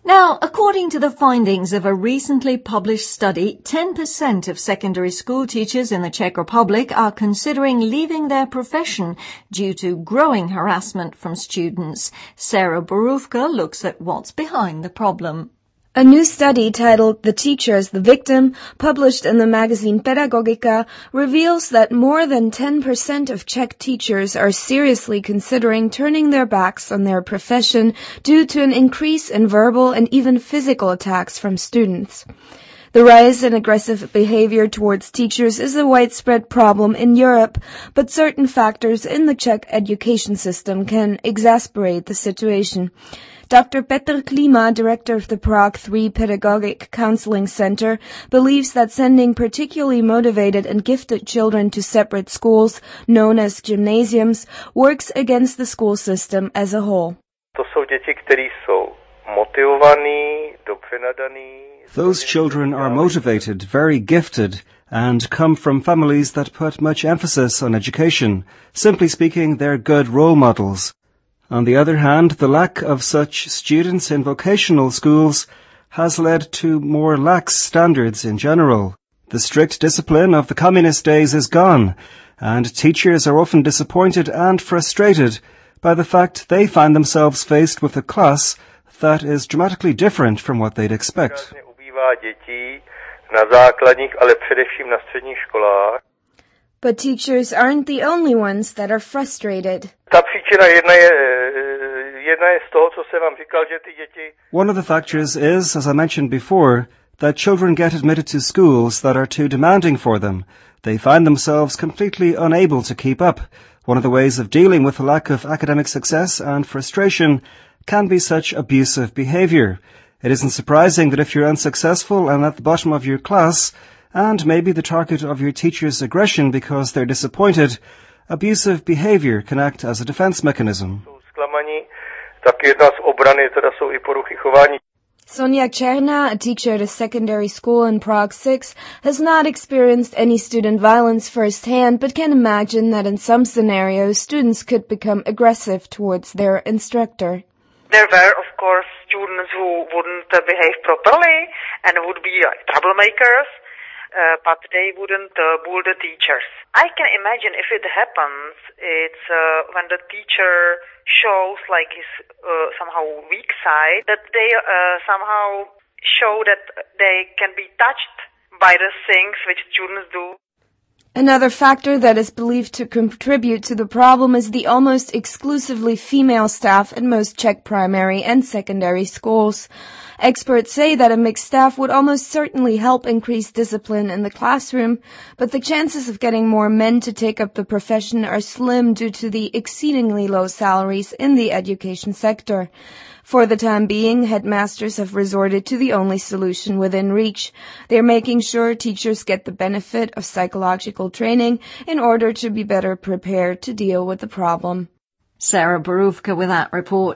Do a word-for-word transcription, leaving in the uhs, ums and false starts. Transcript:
Now, according to the findings of a recently published study, ten percent of secondary school teachers in the Czech Republic are considering leaving their profession due to growing harassment from students. Sarah Borůvka looks at what's behind the problem. A new study titled The Teacher as the Victim, published in the magazine Pedagogika, reveals that more than ten percent of Czech teachers are seriously considering turning their backs on their profession due to an increase in verbal and even physical attacks from students. The rise in aggressive behavior towards teachers is a widespread problem in Europe, but certain factors in the Czech education system can exacerbate the situation. Doctor Petr Klima, director of the Prague three Pedagogic Counseling Center, believes that sending particularly motivated and gifted children to separate schools, known as gymnasiums, works against the school system as a whole. Those children are motivated, very gifted, and come from families that put much emphasis on education. Simply speaking, they're good role models. On the other hand, the lack of such students in vocational schools has led to more lax standards in general. The strict discipline of the communist days is gone, and teachers are often disappointed and frustrated by the fact they find themselves faced with a class that is dramatically different from what they'd expect. But teachers aren't the only ones that are frustrated. One of the factors is, as I mentioned before, that children get admitted to schools that are too demanding for them. They find themselves completely unable to keep up. One of the ways of dealing with the lack of academic success and frustration can be such abusive behavior. It isn't surprising that if you're unsuccessful and at the bottom of your class, and maybe the target of your teacher's aggression because they're disappointed, abusive behavior can act as a defense mechanism. Sonia Černá, a teacher at a secondary school in Prague six, has not experienced any student violence firsthand, but can imagine that in some scenarios students could become aggressive towards their instructor. There were, of course, students who wouldn't uh, behave properly and would be like troublemakers. Uh, but they wouldn't uh, bully the teachers. I can imagine if it happens, it's uh, when the teacher shows like his uh, somehow weak side, that they uh, somehow show that they can be touched by the things which students do. Another factor that is believed to contribute to the problem is the almost exclusively female staff at most Czech primary and secondary schools. Experts say that a mixed staff would almost certainly help increase discipline in the classroom, but the chances of getting more men to take up the profession are slim due to the exceedingly low salaries in the education sector. For the time being, headmasters have resorted to the only solution within reach. They are making sure teachers get the benefit of psychological training in order to be better prepared to deal with the problem. Sarah Borůvka with that report.